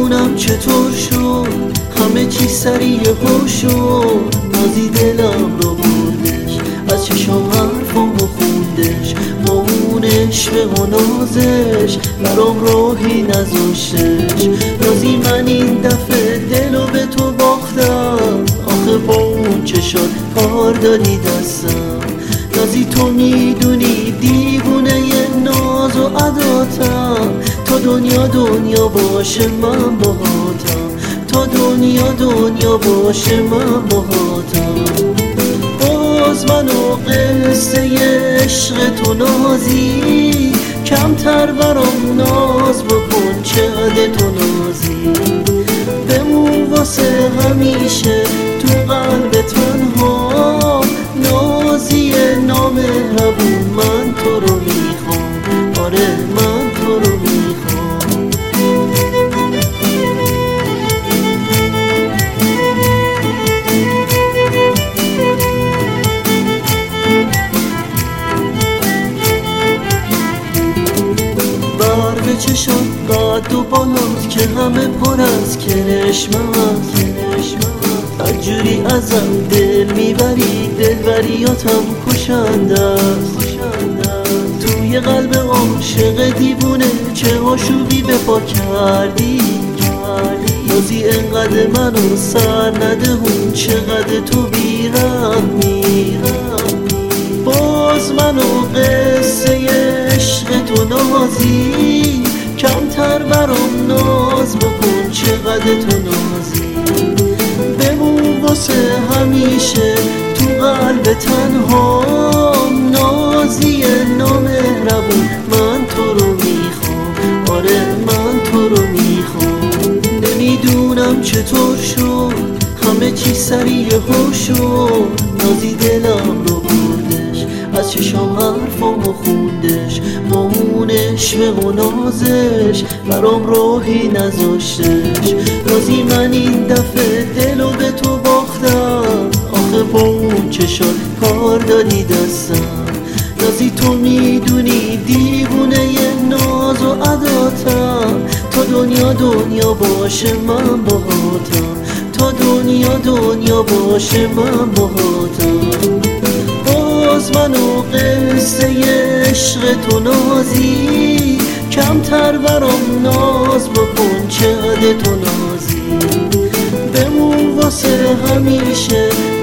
نمیدونم چطور شد همه چی سریع هو شد. نازی دلم رو بردش از چشام حرفامو خوندش، با اون عشق و نازش برام راهی نذاشتش. نازی من این دفعه دلو به تو باختم، آخه با اون چشات کار داری دستم. نازی تو میدونی دیوونه ناز و عداتم، تا دنیا دنیا باشه من باهاتم، تا دنیا دنیا باشه من باهاتم. باز من و قصه عشق تو نازی، کمتر برام ناز بکن چقدر تو نازی. بمون واسه همیشه تو قلب تنها، نازی نامهربون من تو رو میخوام، آره من تو رو میخوام. برق چشم قد و بالات که همه پر از کرشمت، بدجوری ازم دل میبری، دلبریاتم کشنده است. توی قلب عاشق دیوونه چه آشوبی به پا کردی. نازی انقدر منو سر ندهون چقدر تو بیرحمی. باز منو قصه عشق تو نازی، کمتر برام ناز بکن چقدر تو نازی. بمون واسه همیشه تو قلب تنها، نازی نامهربون من تو رو میخوام، آره من تو رو میخوام. نمیدونم چطور شد همه چی سریع هو شد. نازی دلم رو بردش از چشام حرفامو خوندش، با اون عشق و نازش برام راهی نذاشتش. نازی من این دفعه دلو به تو باختم، آخه با اون چشات کار داری دستم. نازی تو میدونی دیوونه ناز و عداتم، تا دنیا دنیا باشه من باهاتم، تا دنیا دنیا باشه من باهاتم. باز منو قصه عشق تو نازی، کمتر برام ناز بکن چقدر تو نازی. بمون واسه همیشه